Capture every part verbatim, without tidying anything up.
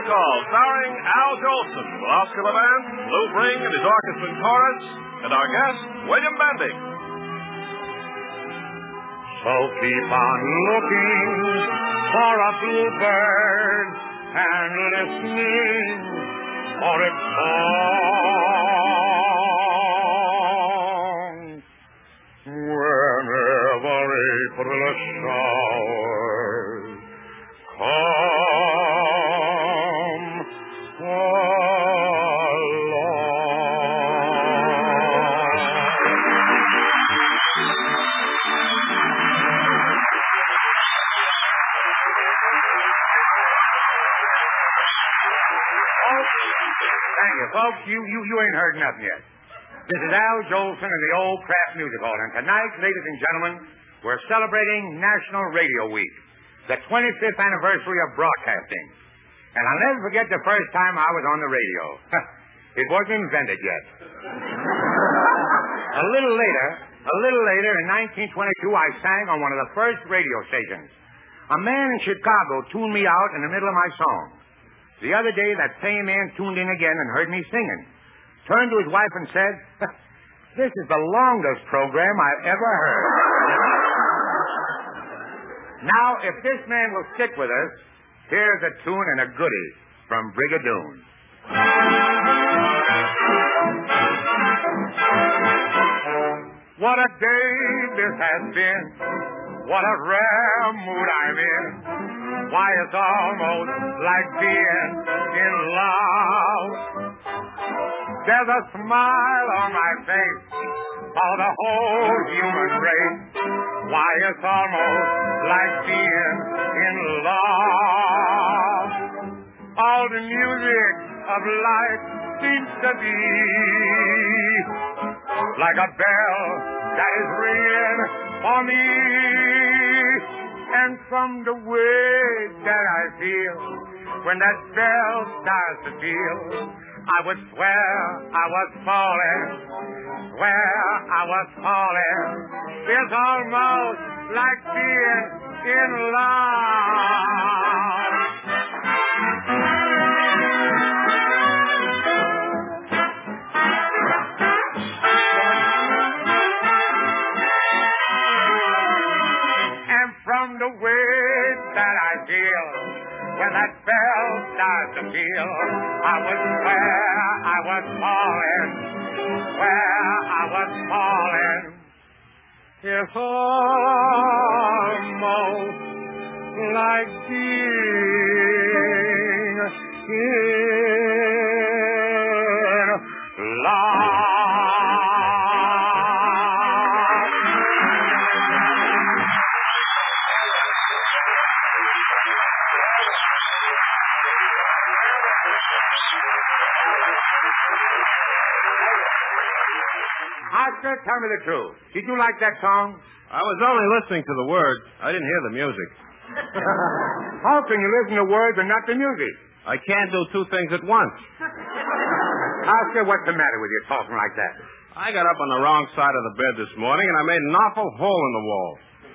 Call, starring Al Jolson, with Oscar Levant, Lou Bring and his orchestra and chorus, and our guest, William Bendix. So keep on looking for a bluebird and listening for its song. Whenever April showers come Folks, you, you, you ain't heard nothing yet. This is Al Jolson of the Old Kraft Music Hall. And tonight, ladies and gentlemen, we're celebrating National Radio Week, the twenty-fifth anniversary of broadcasting. And I'll never forget the first time I was on the radio. It wasn't invented yet. A little later, a little later, in nineteen twenty-two, I sang on one of the first radio stations. A man in Chicago tuned me out in the middle of my song. The other day, that same man tuned in again and heard me singing. Turned to his wife and said, "This is the longest program I've ever heard." Now, if this man will stick with us, here's a tune and a goodie from Brigadoon. What a day this has been. What a rare mood I'm in. Why, it's almost like being in love. There's a smile on my face for the whole human race. Why, it's almost like being in love. All the music of life seems to be like a bell that is ringing for me. And from the way that I feel when that bell starts to peal, I would swear I was falling, swear I was falling. It's almost like being in love. And from the way that I feel when that bell starts to peal, I would swear I was falling, swear I was falling. It's almost like being in love. Oscar, tell me the truth. Did you like that song? I was only listening to the words. I didn't hear the music. How can you listen to words and not the music? I can't do two things at once. Oscar, what's the matter with you talking like that? I got up on the wrong side of the bed this morning, and I made an awful hole in the wall.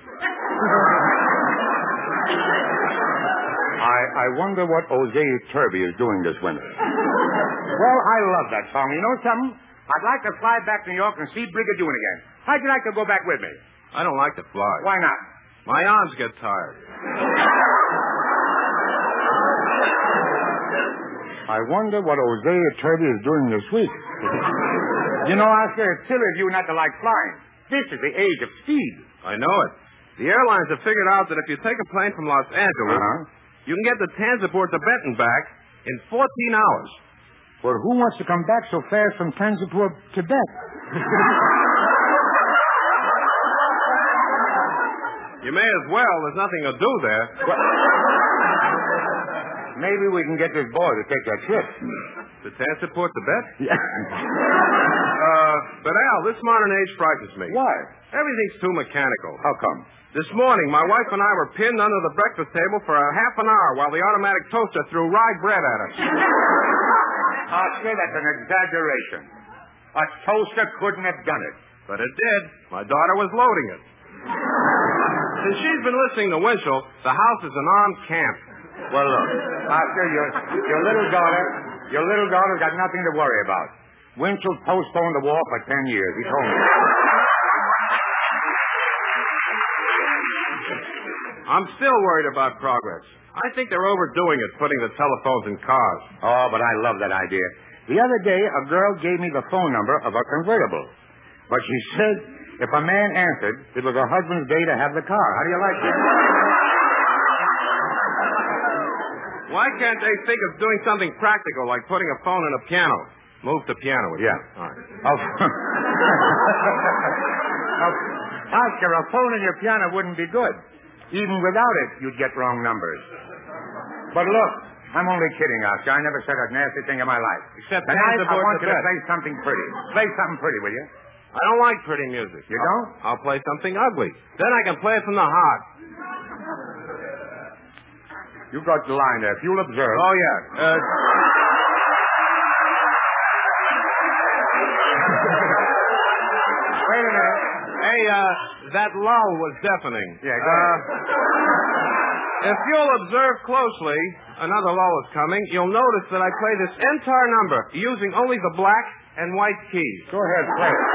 I, I wonder what Osea Turby is doing this winter. Well, I love that song. You know something? I'd like to fly back to New York and see Brigadoon again. How'd you like to go back with me? I don't like to fly. Why not? My arms get tired. I wonder what Osea Turby is doing this week. You know, Oscar, it's silly of you not to like flying. This is the age of speed. I know it. The airlines have figured out that if you take a plane from Los Angeles, uh-huh. you can get to Tanzapur, Tibet, and back in fourteen hours. Well, who wants to come back so fast from Tanzapur, Tibet? You may as well. There's nothing to do there. Well, maybe we can get this boy to take that trip. To Tanzapur, Tibet? Yeah. uh, but, Al, this modern age frightens me. Why? Everything's too mechanical. How come? This morning, my wife and I were pinned under the breakfast table for a half an hour while the automatic toaster threw rye bread at us. Oscar, that's an exaggeration. A toaster couldn't have done it. But it did. My daughter was loading it. Since she's been listening to Winchell, the house is an armed camp. Well, look, Oscar, your, your little daughter, your little daughter's got nothing to worry about. Winchell postponed the war for ten years. He told me. I'm still worried about progress. I think they're overdoing it, putting the telephones in cars. Oh, but I love that idea. The other day, a girl gave me the phone number of a convertible. But she said if a man answered, it was her husband's day to have the car. How do you like that? Why can't they think of doing something practical, like putting a phone in a piano? Move the piano. With Yeah. You. All right. Oh. oh, Oscar, a phone in your piano wouldn't be good. Even without it, you'd get wrong numbers. But look, I'm only kidding, Oscar. I never said a nasty thing in my life. Except tonight, hands I aboard want the you to bed. play something pretty. Play something pretty, will you? I don't like pretty music. You don't? I'll play something ugly. Then I can play it from the heart. You got the line there. If you'll observe. Oh, yeah. Uh... Wait a minute. Hey, uh, that lull was deafening. Yeah, go uh, ahead. If you'll observe closely, another lull is coming. You'll notice that I play this entire number using only the black and white keys. Go ahead, play it.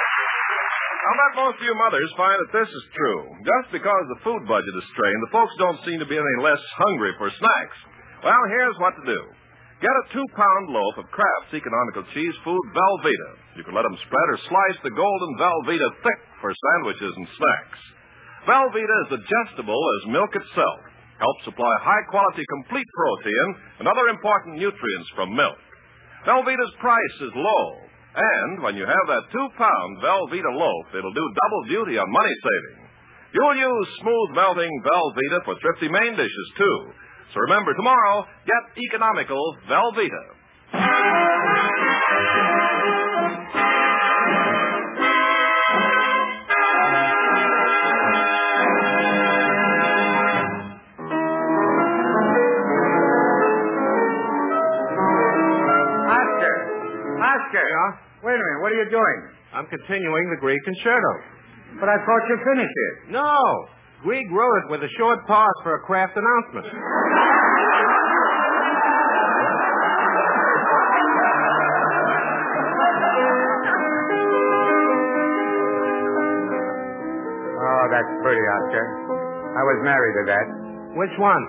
I'll bet most of you mothers find that this is true. Just because the food budget is strained, the folks don't seem to be any less hungry for snacks. Well, here's what to do. Get a two-pound loaf of Kraft's economical cheese food, Velveeta. You can let them spread or slice the golden Velveeta thick for sandwiches and snacks. Velveeta is digestible as milk itself. Helps supply high-quality complete protein and other important nutrients from milk. Velveeta's price is low. And when you have that two-pound Velveeta loaf, it'll do double duty on money saving. You'll use smooth-melting Velveeta for thrifty main dishes, too. So remember, tomorrow, get economical Velveeta. Oscar! Oscar! Yeah? Wait a minute, what are you doing? I'm continuing the Greek concerto. But I thought you finished it. No. Grieg wrote it with a short pause for a Kraft announcement. Oh, that's pretty, Oscar. I was married to that. Which one?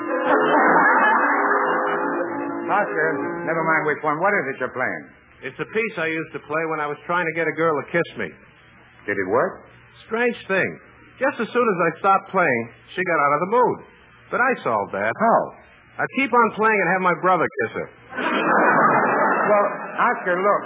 Oscar, never mind which one. What is it you're playing? It's a piece I used to play when I was trying to get a girl to kiss me. Did it work? Strange thing. Just as soon as I stopped playing, she got out of the mood. But I solved that. How? I'd keep on playing and have my brother kiss her. Well, Oscar, look.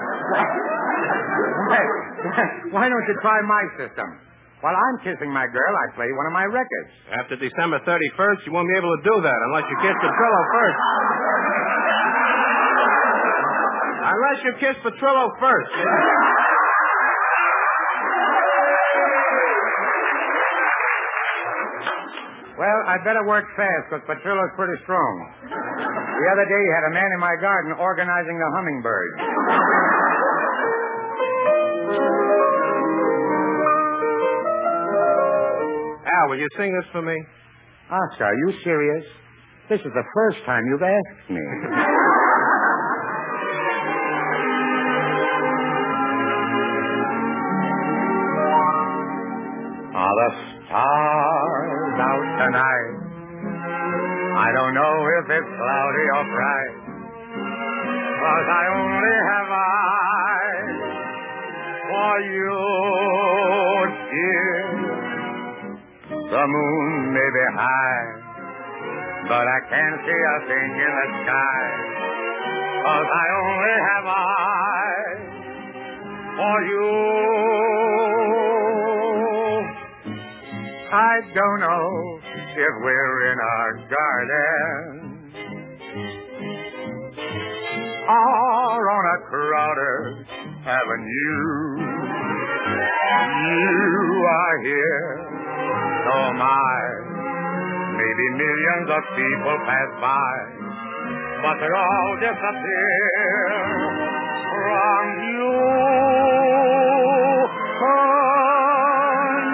Why, why don't you try my system? While I'm kissing my girl, I play one of my records. After December thirty-first, you won't be able to do that unless you kiss Petrillo first. Unless you kiss Petrillo first. Well, I'd better work fast because Petrillo's pretty strong. The other day, he had a man in my garden organizing the hummingbirds. Al, will you sing this for me? Oscar, are you serious? This is the first time you've asked me. Are the stars out tonight? I don't know if it's cloudy or bright, 'cause I only have eyes for you, dear. The moon may be high, but I can't see a thing in the sky, 'cause I only have eyes for you. I don't know if we're in our garden or on a crowded avenue. You are here, so my maybe millions of people pass by, but they all disappear from you. And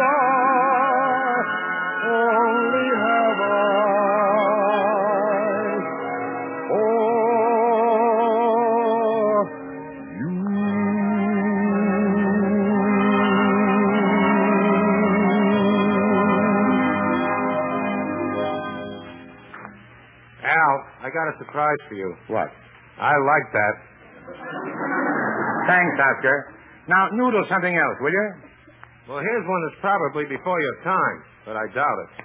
I only have eyes for you. Al, I got a surprise for you. What? I like that. Thanks, Oscar. Now, noodle something else, will you? Well, here's one that's probably before your time, but I doubt it.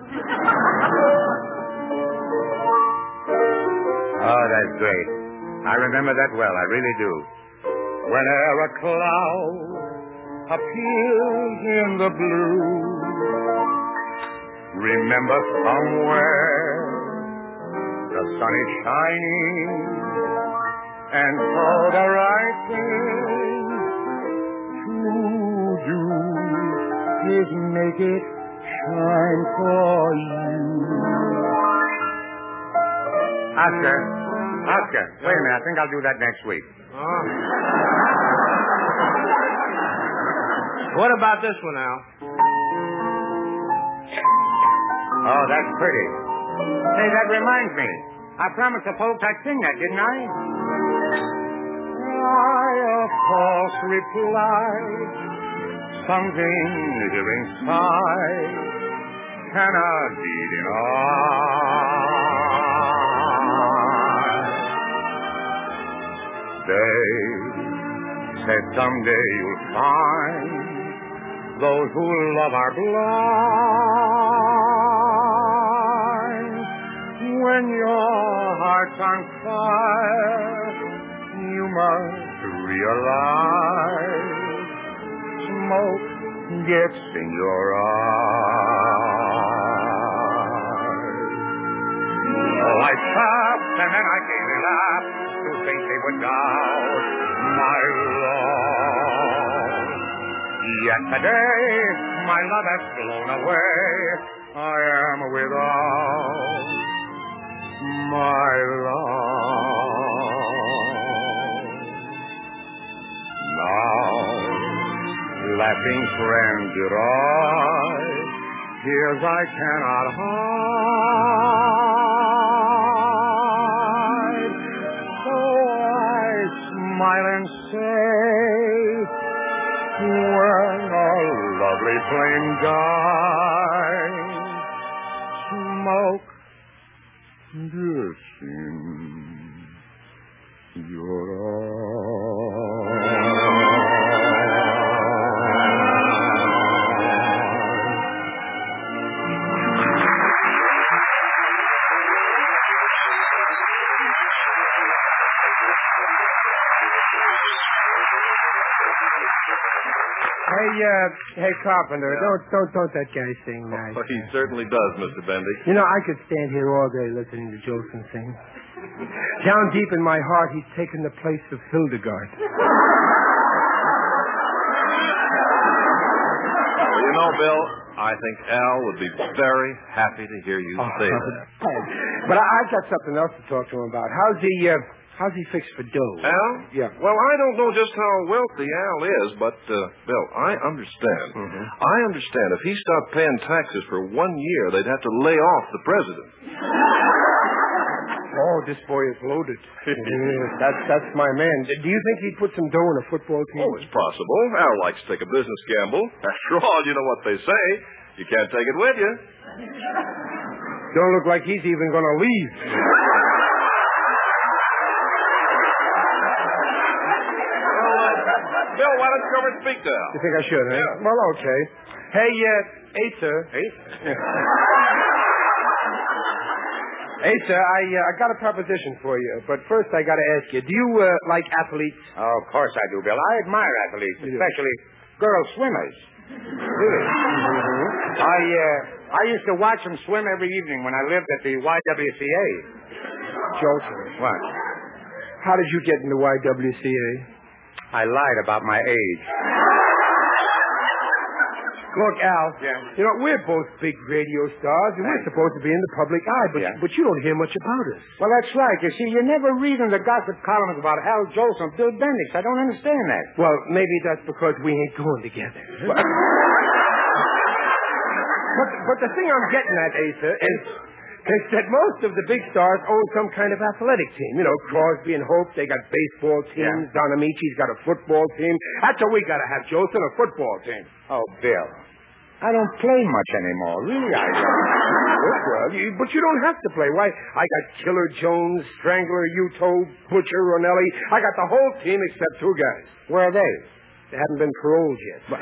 Oh, that's great. I remember that well, I really do. Whenever a cloud appears in the blue, remember somewhere the sun is shining, and so the right thing to do is make it shine for you. Oscar, Oscar, wait a minute. I think I'll do that next week. Oh. What about this one, Al? Oh, that's pretty. Say, that reminds me. I promised the folks I'd sing that, didn't I? I, of course, replied, something here inside cannot be denied. They said someday you'll find those who love are blind. When your heart's on fire, you must realize smoke gets in your eyes. Oh, I stopped and then I gave a laugh to think they would doubt my love. Yet today my love has flown away. I am without my love. Now, laughing friend, goodbye. Tears I cannot hide. So I smile and say, when our lovely flame dies, smoke this in your eyes. Hey, uh, hey, Carpenter, yeah. don't, don't, don't that guy sing nice. Oh, he certainly does, Mister Bendy. You know, I could stand here all day listening to Jolson sing. Down deep in my heart, he's taken the place of Hildegard. Well, you know, Bill, I think Al would be very happy to hear you oh, say that. But I, I've got something else to talk to him about. How's he, uh, how's he fixed for dough? Al? Yeah. Well, I don't know just how wealthy Al is, but, uh, Bill, I understand. Mm-hmm. I understand if he stopped paying taxes for one year, they'd have to lay off the president. Oh, this boy is loaded. Yeah, that's that's my man. Do you think he'd put some dough in a football team? Oh, it's possible. Al likes to take a business gamble. After all, you know what they say. You can't take it with you. Don't look like he's even going to leave. Bill, why don't you go over and speak to Al? You think I should, huh? Yeah. Well, okay. Hey, uh, Asa. Asa? Asa, I, uh, I got a proposition for you. But first, I got to ask you, do you uh, like athletes? Oh, of course I do, Bill. I admire athletes, especially girl swimmers. Really? Mm-hmm. I, uh, I used to watch them swim every evening when I lived at the Y W C A. Joseph. What? How did you get in the Y W C A? I lied about my age. Look, Al, yeah. you know, we're both big radio stars, and we're supposed to be in the public eye, but, yeah. but you don't hear much about us. Well, that's right. You see, you never read in the gossip columns about Hal Jolson and Bill Bendix. I don't understand that. Well, maybe that's because we ain't going together. But, but, but the thing I'm getting at, Asa, is... is that most of the big stars own some kind of athletic team. You know, Crosby and Hope, they got baseball teams. Yeah. Don Amici's got a football team. That's what we got to have, Jolson, a football team. Oh, Bill, I don't play much anymore. Really, I don't. Well, you, but you don't have to play. Why, I got Killer Jones, Strangler, Uto, Butcher, Ronelli. I got the whole team except two guys. Where are they? They haven't been paroled yet. But...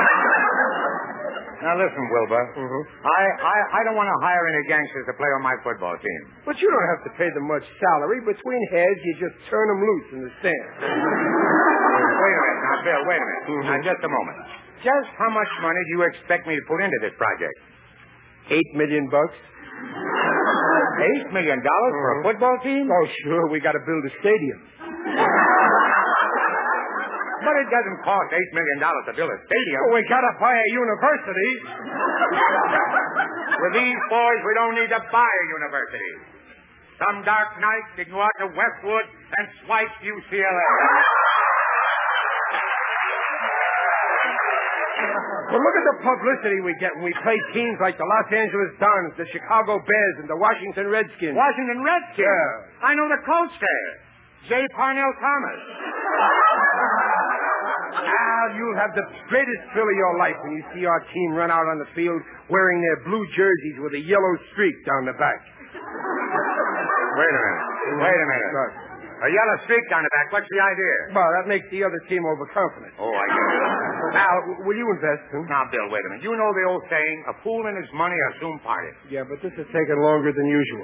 Now, listen, Wilbur. Mm-hmm. I, I, I don't want to hire any gangsters to play on my football team. But you don't have to pay them much salary. Between heads, you just turn them loose in the stands. Wait a minute. Now, Bill, wait a minute. Mm-hmm. Now, just a moment. Just how much money do you expect me to put into this project? Eight million bucks. Eight million dollars for a football team? Oh, sure. We got to build a stadium. But it doesn't cost eight million dollars to build a stadium. Well, we got to buy a university. With these boys, we don't need to buy a university. Some dark night, they can go out to Westwood and swipe U C L A. Well, look at the publicity we get when we play teams like the Los Angeles Dons, the Chicago Bears, and the Washington Redskins. Washington Redskins? Yeah. I know the coach there, J. Parnell Thomas. have the greatest thrill of your life when you see our team run out on the field wearing their blue jerseys with a yellow streak down the back. Wait a minute. Wait a minute. Right. A yellow streak down the back. What's the idea? Well, that makes the other team overconfident. Oh, I get it. Now, will you invest, huh? Now, Bill, wait a minute. You know the old saying, a fool and his money are soon parted. Yeah, but this is taking longer than usual.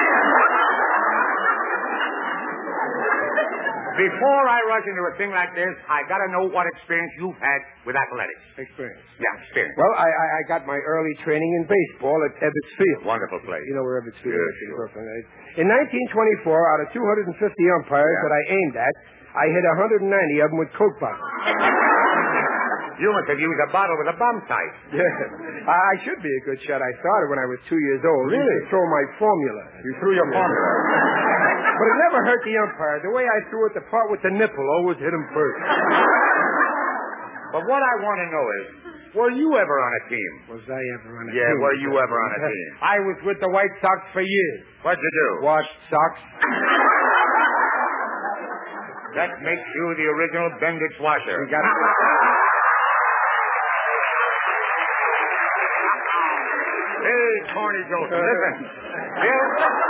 Before I rush into a thing like this, I got to know what experience you've had with athletics. Experience? Yeah, experience. Well, I, I, I got my early training in baseball at Ebbets Field. Wonderful place. You know where Ebbets Field Yeah, is in sure. Brooklyn, right? In nineteen twenty-four, out of two hundred fifty umpires Yeah. that I aimed at, I hit one hundred ninety of them with Coke bombs. You must have used a bottle with a bomb sight. Yeah. I I should be a good shot. I started when I was two years old. I used to throw my formula. You threw your formula. But it never hurt the umpire. The way I threw it, the part with the nipple always hit him first. But what I want to know is, were you ever on a team? Was I ever on a Yeah, team? were you ever on a team? I was with the White Sox for years. What'd you do? Washed socks. That makes you the original Bendix washer. We got it. Hey, corny Joseph, listen. Bill,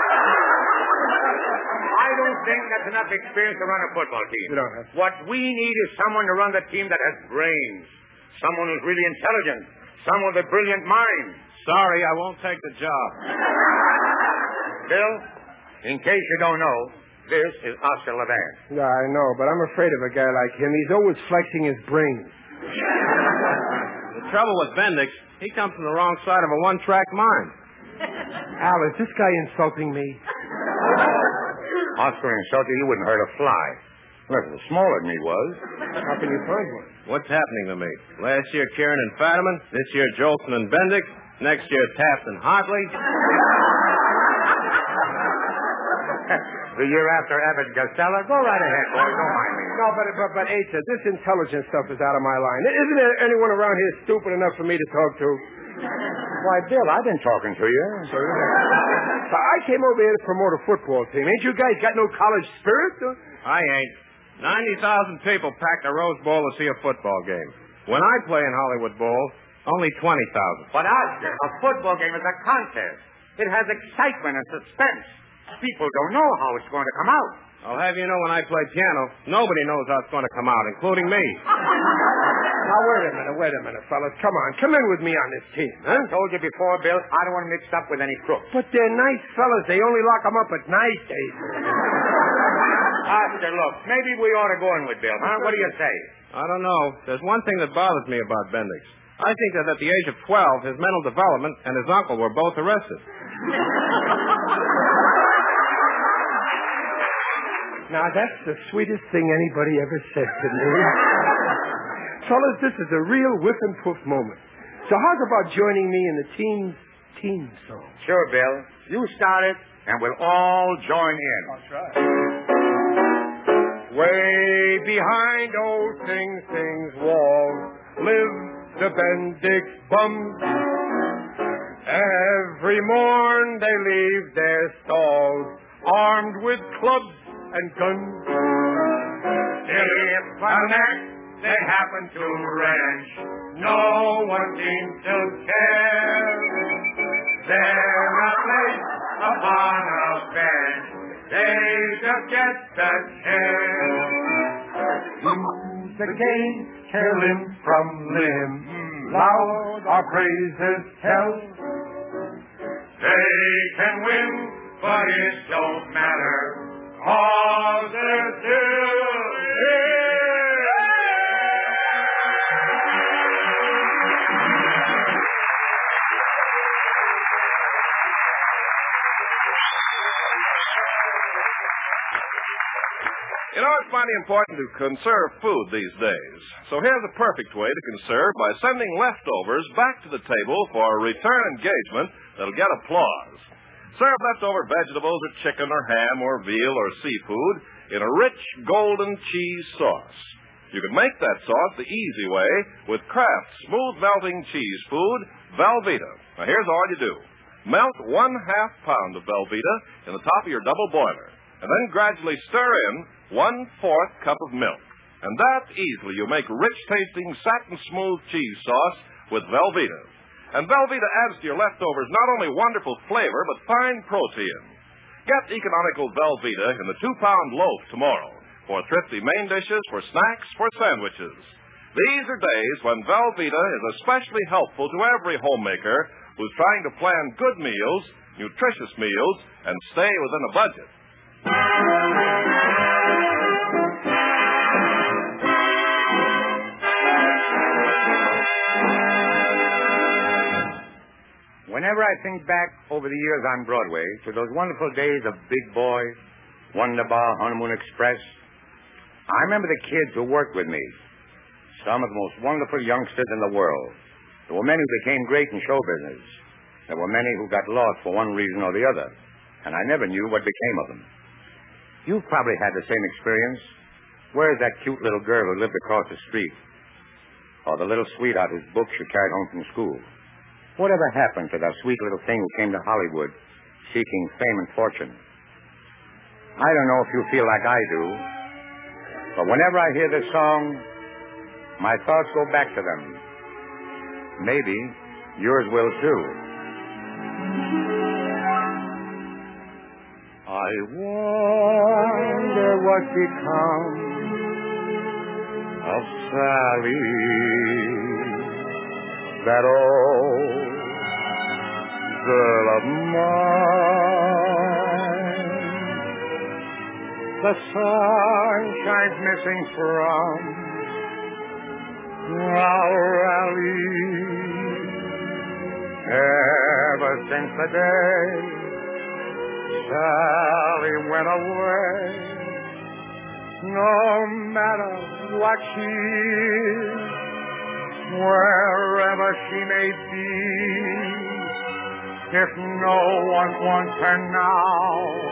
I don't think that's enough experience to run a football team. You don't have to. What we need is someone to run the team that has brains, someone who's really intelligent, someone with a brilliant mind. Sorry, I won't take the job. Bill, in case you don't know, this is Oscar Levant. Yeah, I know, but I'm afraid of a guy like him. He's always flexing his brains. The trouble with Bendix, he comes from the wrong side of a one-track mind. Al, is this guy insulting me? Oscar insulted you wouldn't hurt a fly. Listen, smaller than he was. How can you find one? What's happening to me? Last year, Kieran and Fadiman. This year, Jolson and Bendix. Next year, Taft and Hartley. The year after Abbott Costello. Go right ahead, boy. Don't mind me. No, but, but, but, Asa, this intelligence stuff is out of my line. Isn't there anyone around here stupid enough for me to talk to? Why, Bill, I've been talking to you. So, so I came over here to promote a football team. Ain't you guys got no college spirit? Or? I ain't. ninety thousand people packed the Rose Bowl to see a football game. When I play in Hollywood Bowl, only twenty thousand. But, Oscar, a football game is a contest. It has excitement and suspense. People don't know how it's going to come out. I'll have you know when I play piano, nobody knows how it's going to come out, including me. Now, wait a minute, wait a minute, fellas. Come on, come in with me on this team, huh? I told you before, Bill, I don't want to mix up with any crooks. But they're nice fellas. They only lock them up at night, Asa. Oscar, look, maybe we ought to go in with Bill, huh? What do you say? I don't know. There's one thing that bothers me about Bendix. I think that at the age of twelve, his mental development and his uncle were both arrested. Now, that's the sweetest thing anybody ever said to me. Fellas, this is a real whiff and poof moment. So how's about joining me in the team's team song? Sure, Bill. You start it, and we'll all join in. I'll try. Way behind old Sing Sing's wall live the Bendix bums. Every morn they leave their stalls armed with clubs and guns. If a neck they happen to wrench, no one seems to care. They're not placed upon a bench, they just get the chair. Lose the game, tear limb from limb, loud our praises tell. They can win, but it don't matter. All they're still here. You know, it's mighty important to conserve food these days. So here's a perfect way to conserve by sending leftovers back to the table for a return engagement that'll get applause. Serve leftover vegetables or chicken or ham or veal or seafood in a rich golden cheese sauce. You can make that sauce the easy way with Kraft's smooth melting cheese food, Velveeta. Now here's all you do. Melt one half pound of Velveeta in the top of your double boiler, and then gradually stir in one fourth cup of milk. And that easily you make rich-tasting, satin-smooth cheese sauce with Velveeta. And Velveeta adds to your leftovers not only wonderful flavor, but fine protein. Get economical Velveeta in the two-pound loaf tomorrow for thrifty main dishes, for snacks, for sandwiches. These are days when Velveeta is especially helpful to every homemaker who's trying to plan good meals, nutritious meals, and stay within a budget. Whenever I think back over the years on Broadway to those wonderful days of Big Boy, Wonderbar, Honeymoon Express, I remember the kids who worked with me, some of the most wonderful youngsters in the world. There were many who became great in show business. There were many who got lost for one reason or the other, and I never knew what became of them. You've probably had the same experience. Where is that cute little girl who lived across the street? Or the little sweetheart whose books you carried home from school? Whatever happened to that sweet little thing who came to Hollywood seeking fame and fortune? I don't know if you feel like I do, but whenever I hear this song, my thoughts go back to them. Maybe yours will too. I wonder what become of Sally, that old girl of mine. The sun shines missing from our alley. Ever since the day Sally went away, no matter what she is, wherever she may be, if no one wants her now,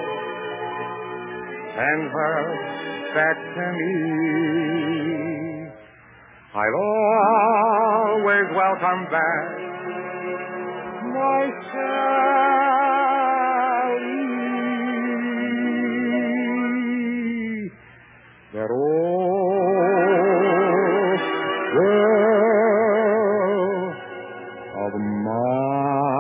send her back to me. I'll always welcome back my Sally, that old girl of mine.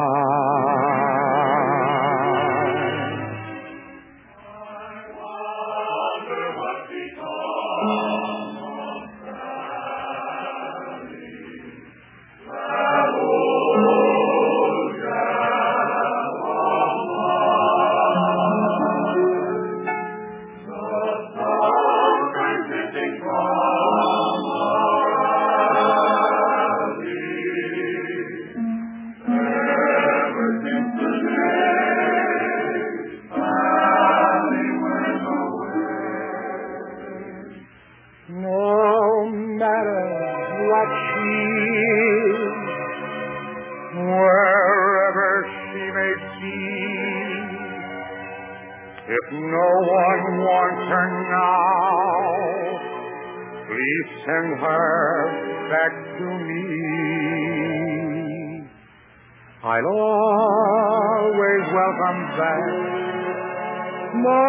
If no one wants her now, please send her back to me. I'll always welcome back my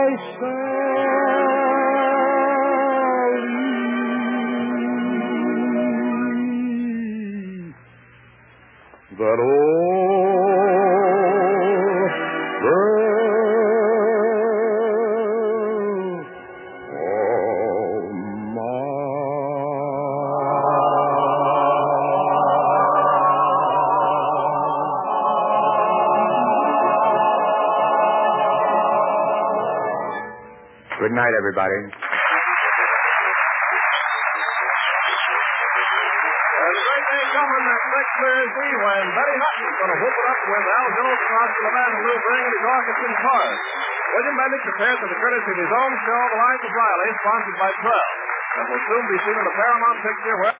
Sally, that old girl. Good night, everybody. And the great day coming next Thursday when Betty Hutton's going to whoop it up with Al Jones and Oscar Levant and Lou Bring and his orchestra in chorus. William Bendix prepares for the courtesy of his own show, The Life of Riley, sponsored by Twelve, and will soon be seen in the Paramount picture where